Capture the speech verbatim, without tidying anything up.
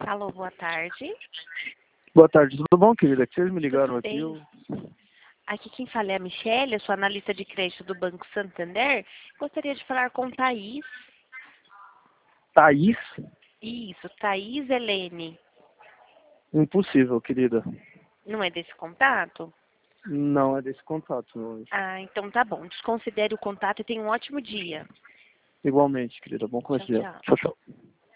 Alô, boa tarde. Boa tarde, tudo bom, querida? Que vocês me ligaram Tudo aqui? bem. Eu... Aqui quem fala é a Michelle, eu sou analista de crédito do Banco Santander. Gostaria de falar com Thaís. Thaís? Isso, Thaís Helene. Impossível, querida. Não é desse contato? Não é desse contato, não. Ah, então tá bom. Desconsidere o contato e tenha um ótimo dia. Igualmente, querida. Bom Tchau, começo de dia. tchau. Tchau, tchau.